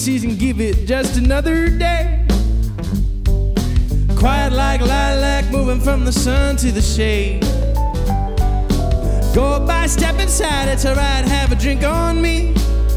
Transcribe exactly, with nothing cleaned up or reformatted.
season, give it just another day. Quiet like lilac, moving from the sun to the shade. Go by, step inside, it's alright, have a drink on me.